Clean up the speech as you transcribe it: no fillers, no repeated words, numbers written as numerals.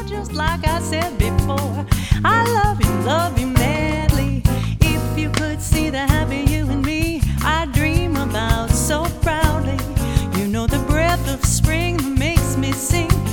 just like I said before. I love you madly. If you could see the happy you and me, I dream about so proudly. You know the breath of spring that makes me sing.